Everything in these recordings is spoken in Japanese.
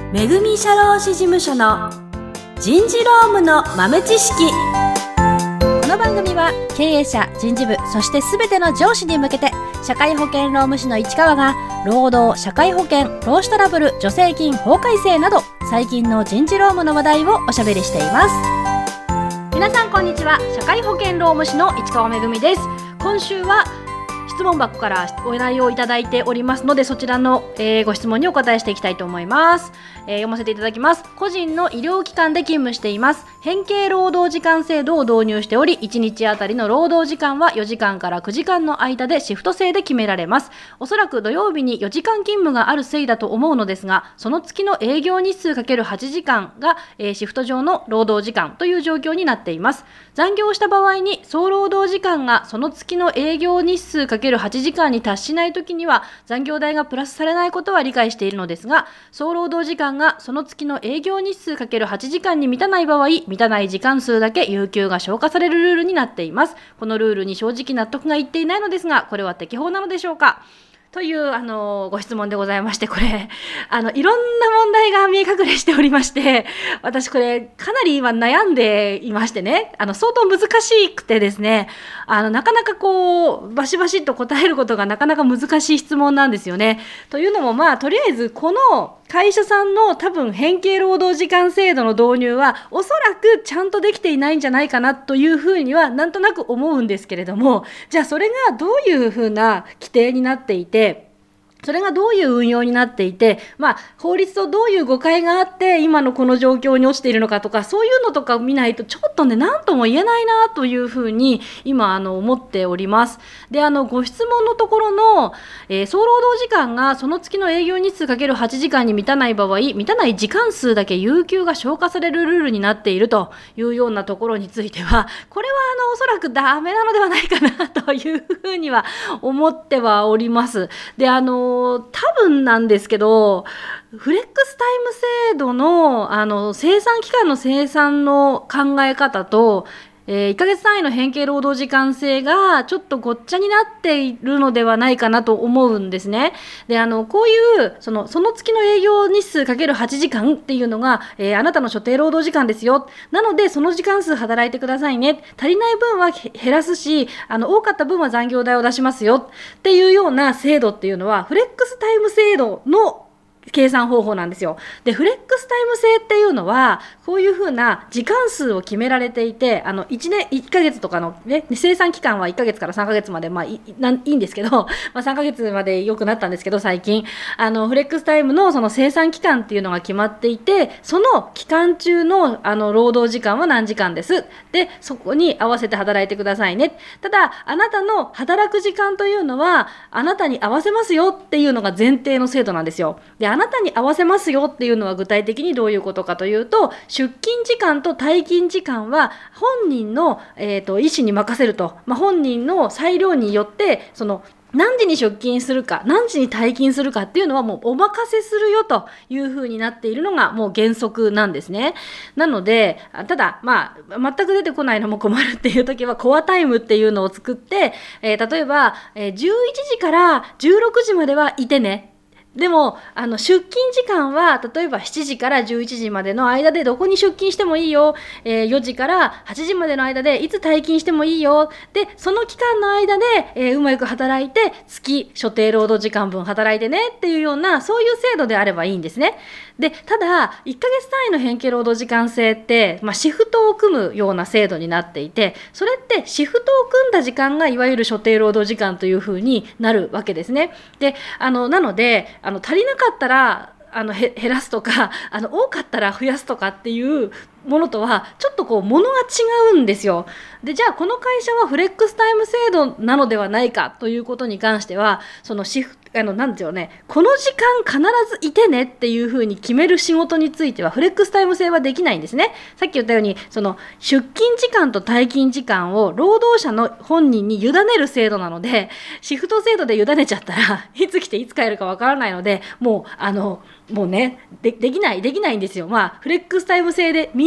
めぐみ社労士事務所の人事労務の豆知識。 この番組は経営者、人事部、そしてすべての上司に向けて、社会保険労務士の市川が労働、社会保険、労使トラブル、助成金、法改正など最近の人事労務の話題をおしゃべりしています。皆さんこんにちは。社会保険労務士の市川めぐみです。今週は質問箱からお題をいただいておりますので、そちらの、ご質問にお答えしていきたいと思います。読ませていただきます。個人の医療機関で勤務しています。変形労働時間制度を導入しており、1日あたりの労働時間は4時間から9時間の間でシフト制で決められます。おそらく土曜日に4時間勤務があるせいだと思うのですが、その月の営業日数 ×8 時間が、シフト上の労働時間という状況になっています。残業した場合に総労働時間がその月の営業日数 ×8 時間に達しないときには残業代がプラスされないことは理解しているのですが、総労働時間がその月の営業日数 ×8 時間に満たない場合、満たない時間数だけ有給が消化されるルールになっています。このルールに正直納得がいっていないのですが、これは適法なのでしょうか、というご質問でございまして、これいろんな問題が見え隠れしておりまして、私これかなり今悩んでいましてね、相当難しくてですね、なかなかこうバシバシっと答えることがなかなか難しい質問なんですよね。というのも、とりあえずこの会社さんの多分変形労働時間制度の導入はおそらくちゃんとできていないんじゃないかなというふうにはなんとなく思うんですけれども、じゃあそれがどういうふうな規定になっていて、それがどういう運用になっていて、法律とどういう誤解があって今のこの状況に落ちているのかとか、そういうのとか見ないとちょっとね、何とも言えないなというふうに今思っております。で、ご質問のところの、総労働時間がその月の営業日数 ×8 時間に満たない場合、満たない時間数だけ有給が消化されるルールになっているというようなところについては、これはおそらくダメなのではないかなというふうには思ってはおります。で、多分なんですけど、フレックスタイム制度の生産期間の生産の考え方と、1ヶ月単位の変形労働時間制がちょっとごっちゃになっているのではないかなと思うんですね。で、こういうその月の営業日数 ×8 時間っていうのが、あなたの所定労働時間ですよ。なのでその時間数働いてくださいね。足りない分は減らすし、多かった分は残業代を出しますよっていうような制度っていうのはフレックスタイム制度の計算方法なんですよ。で、フレックスタイム制っていうのはこういうふうな時間数を決められていて、1ヶ月とかの、ね、生産期間は1ヶ月から3ヶ月まで、いいんですけど、3ヶ月まで良くなったんですけど、最近フレックスタイムのその生産期間っていうのが決まっていて、その期間中の労働時間は何時間です。で、そこに合わせて働いてくださいね。ただあなたの働く時間というのはあなたに合わせますよっていうのが前提の制度なんですよ。で、あなたに合わせますよっていうのは具体的にどういうことかというと、出勤時間と退勤時間は本人の、意思に任せると、本人の裁量によって何時に出勤するか何時に退勤するかっていうのはもうお任せするよというふうになっているのがもう原則なんですね。なので、ただ全く出てこないのも困るっていう時はコアタイムっていうのを作って、例えば、11時から16時まではいてね。でも出勤時間は例えば7時から11時までの間でどこに出勤してもいいよ、4時から8時までの間でいつ退勤してもいいよ。で、その期間の間で、うまく働いて月所定労働時間分働いてねっていうような、そういう制度であればいいんですね。で、ただ1ヶ月単位の変形労働時間制って、シフトを組むような制度になっていて、それってシフトを組んだ時間がいわゆる所定労働時間というふうになるわけですね。で、なので足りなかったら減らすとか、多かったら増やすとかっていうものとはちょっとものが違うんですよ。で、じゃあこの会社はフレックスタイム制度なのではないかということに関しては、なんですよね、この時間必ずいてねっていう風に決める仕事についてはフレックスタイム制はできないんですね。さっき言ったように出勤時間と退勤時間を労働者の本人に委ねる制度なので、シフト制度で委ねちゃったらいつ来ていつ帰るかわからないので、もうね、できないんですよ。フレックスタイム制でみん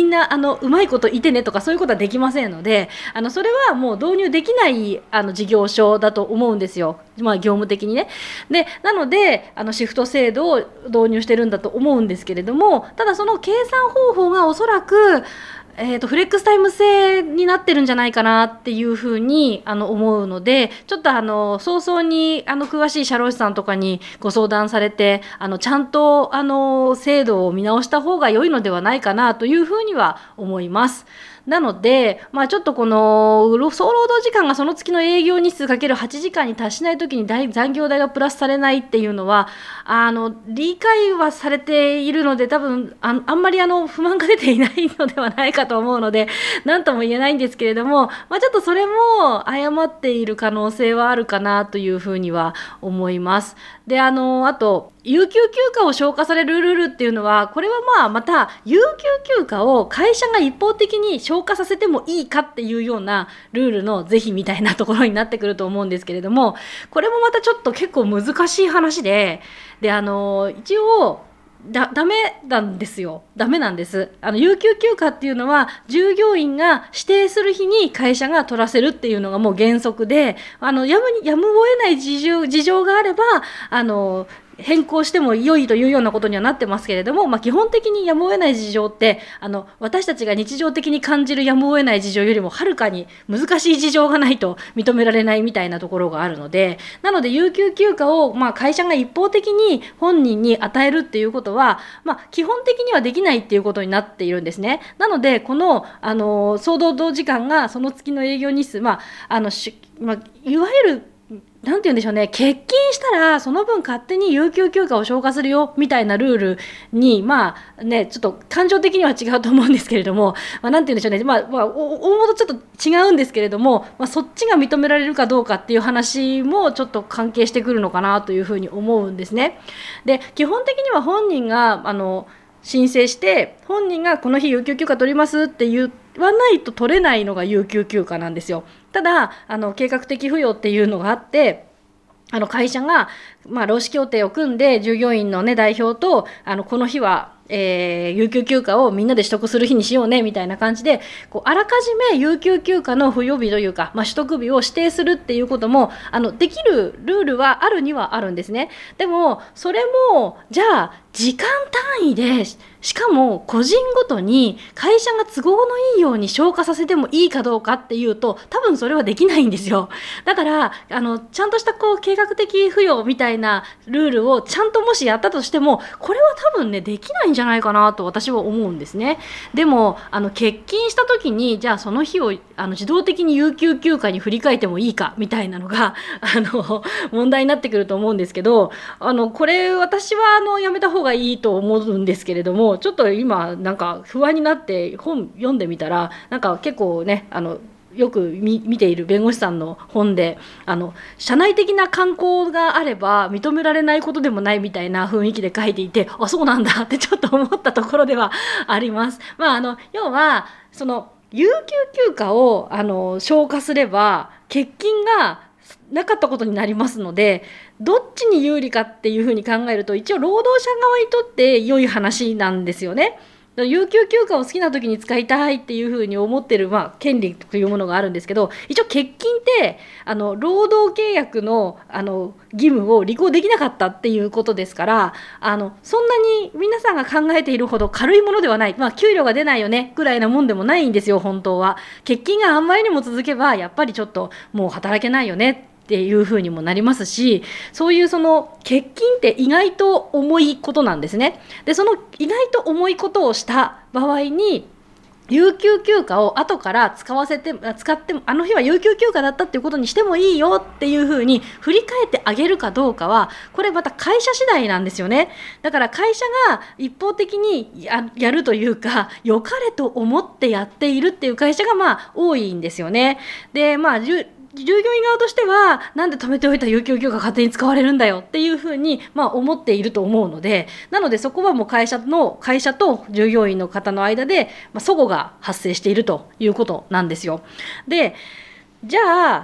んなうまいこといてねとかそういうことはできませんので、それはもう導入できない事業所だと思うんですよ、業務的にね。でなのでシフト制度を導入してるんだと思うんですけれども、ただその計算方法がおそらくフレックスタイム制になってるんじゃないかなっていうふうに思うので、ちょっと早々に詳しい社労士さんとかにご相談されてちゃんと制度を見直した方が良いのではないかなというふうには思います。なので、ちょっとこの総労働時間がその月の営業日数かける8時間に達しないときに残業代がプラスされないっていうのは理解はされているので、多分あんまり不満が出ていないのではないかと思うので何とも言えないんですけれども、ちょっとそれも誤っている可能性はあるかなというふうには思います。であと有給休暇を消化されるルールっていうのは、これはまた有給休暇を会社が一方的に消化させてもいいかっていうようなルールの是非みたいなところになってくると思うんですけれども、これもまたちょっと結構難しい話で、一応ダメなんですよ。ダメなんです。有給休暇っていうのは従業員が指定する日に会社が取らせるっていうのがもう原則で、やむを得ない事情があれば変更しても良いというようなことにはなってますけれども、基本的にやむを得ない事情って私たちが日常的に感じるやむを得ない事情よりもはるかに難しい事情がないと認められないみたいなところがあるので、なので有給休暇を会社が一方的に本人に与えるっていうことは、基本的にはできないっていうことになっているんですね。なのでこの総労働時間がその月の営業日数、いわゆるなんて言うんでしょうね、欠勤したらその分勝手に有給休暇を消化するよみたいなルールにちょっと感情的には違うと思うんですけれども、なんて言うんでしょうね、大元ちょっと違うんですけれども、そっちが認められるかどうかっていう話もちょっと関係してくるのかなというふうに思うんですね。で基本的には本人が申請して本人がこの日有給休暇取りますって言わないと取れないのが有給休暇なんですよ。ただ計画的扶養っていうのがあって、会社が、労使協定を組んで従業員の、代表とこの日は有給休暇をみんなで取得する日にしようねみたいな感じであらかじめ有給休暇の付与日というか、取得日を指定するっていうこともできるルールはあるにはあるんですね。でもそれもじゃあ時間単位でしかも個人ごとに会社が都合のいいように消化させてもいいかどうかっていうと多分それはできないんですよ。だからちゃんとした計画的扶養みたいなルールをちゃんともしやったとしてもこれは多分ねできないんじゃないかなと私は思うんですね。でも欠勤した時にじゃあその日を自動的に有給休暇に振り替えてもいいかみたいなのが問題になってくると思うんですけど、これ私はやめた方がいいと思うんですけれども、ちょっと今なんか不安になって本読んでみたらなんか結構ねよく見ている弁護士さんの本で社内的な慣行があれば認められないことでもないみたいな雰囲気で書いていて、そうなんだってちょっと思ったところではあります。要はその有給休暇を消化すれば欠勤がなかったことになりますので、どっちに有利かっていうふうに考えると一応労働者側にとって良い話なんですよね。有給休暇を好きな時に使いたいっていうふうに思ってる、権利というものがあるんですけど、一応欠勤って労働契約の義務を履行できなかったっていうことですから、そんなに皆さんが考えているほど軽いものではない、給料が出ないよねぐらいなもんでもないんですよ。本当は欠勤があんまりにも続けばやっぱりちょっともう働けないよねっていう風にもなりますし、そういうその欠勤って意外と重いことなんですね。でその意外と重いことをした場合に有給休暇を後から使っても日は有給休暇だったっていうことにしてもいいよっていう風に振り返ってあげるかどうかはこれまた会社次第なんですよね。だから会社が一方的に やるというか良かれと思ってやっているっていう会社が多いんですよね。で従業員側としてはなんで止めておいた有給休暇勝手に使われるんだよっていうふうに思っていると思うので、なのでそこはもう会社と従業員の方の間で齟齬が発生しているということなんですよ。でじゃあ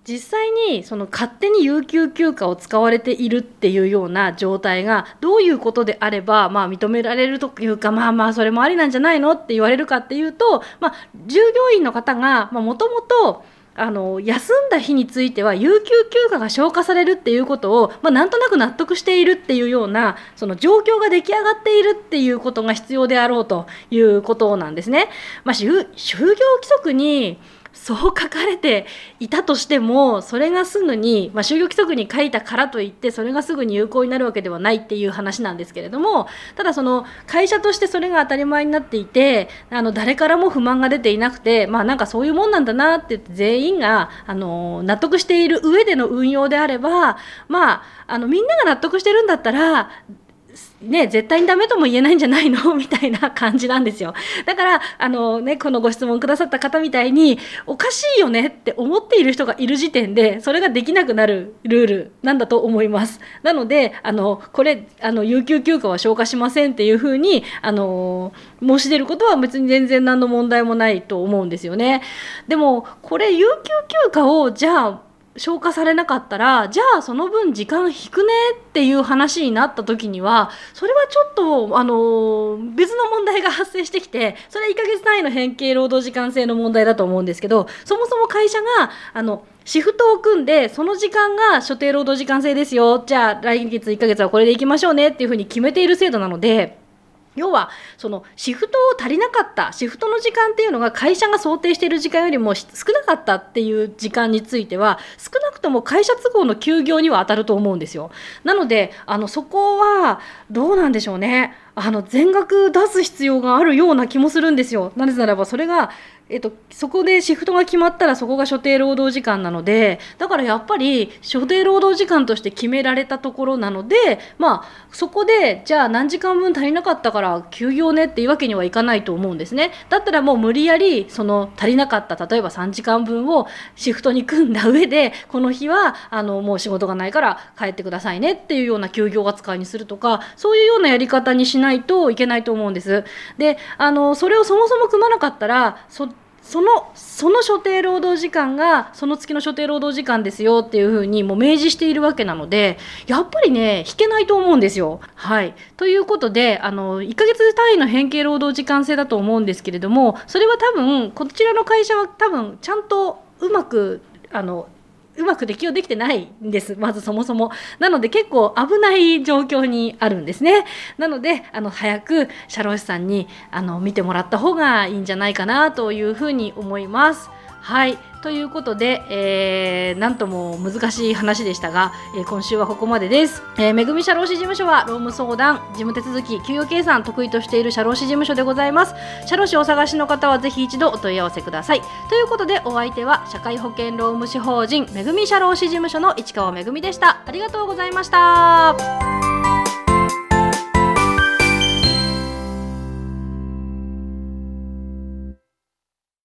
実際にその勝手に有給休暇を使われているっていうような状態がどういうことであれば、認められるというか、それもありなんじゃないのって言われるかっていうと、従業員の方がもともと休んだ日については有給休暇が消化されるっていうことを、なんとなく納得しているっていうようなその状況が出来上がっているっていうことが必要であろうということなんですね。就業規則にそう書かれていたとしても、それがすぐに、就業規則に書いたからといってそれがすぐに有効になるわけではないっていう話なんですけれども、ただその会社としてそれが当たり前になっていて、誰からも不満が出ていなくて、なんかそういうもんなんだなって言って全員が納得している上での運用であれば、みんなが納得してるんだったら絶対にダメとも言えないんじゃないのみたいな感じなんですよ。だからこのご質問くださった方みたいにおかしいよねって思っている人がいる時点でそれができなくなるルールなんだと思います。なのでこれ有給休暇は消化しませんっていうふうに申し出ることは別に全然何の問題もないと思うんですよね。でもこれ有給休暇をじゃあ消化されなかったら、じゃあその分時間引くねっていう話になった時には、それはちょっと別の問題が発生してきて、それは1ヶ月単位の変形労働時間制の問題だと思うんですけど、そもそも会社がシフトを組んでその時間が所定労働時間制ですよ、じゃあ来月1ヶ月はこれでいきましょうねっていうふうに決めている制度なので、要はそのシフトを足りなかった、シフトの時間っていうのが会社が想定している時間よりも少なかったっていう時間については、少なくとも会社都合の休業には当たると思うんですよ。なのでそこはどうなんでしょうね。全額出す必要があるような気もするんですよ。なぜならばそれがそこでシフトが決まったらそこが所定労働時間なので、だからやっぱり所定労働時間として決められたところなので、そこでじゃあ何時間分足りなかったから休業ねっていうわけにはいかないと思うんですね。だったらもう無理やりその足りなかった例えば3時間分をシフトに組んだ上で、この日はもう仕事がないから帰ってくださいねっていうような休業扱いにするとか、そういうようなやり方にしないといけないと思うんです。でそれをそもそも組まなかったらその所定労働時間がその月の所定労働時間ですよっていうふうにもう明示しているわけなので、やっぱりね引けないと思うんですよ。はい。ということで1ヶ月単位の変形労働時間制だと思うんですけれども、それは多分こちらの会社は多分ちゃんとうまく適用できてないんです。まずそもそも。なので結構危ない状況にあるんですね。なので早く社労士さんに見てもらった方がいいんじゃないかなというふうに思います。はい。ということで、なんとも難しい話でしたが、今週はここまでです。めぐみ社労士事務所は労務相談、事務手続き、給与計算得意としている社労士事務所でございます。社労士をお探しの方はぜひ一度お問い合わせください。ということでお相手は社会保険労務士法人めぐみ社労士事務所の市川めぐみでした。ありがとうございました。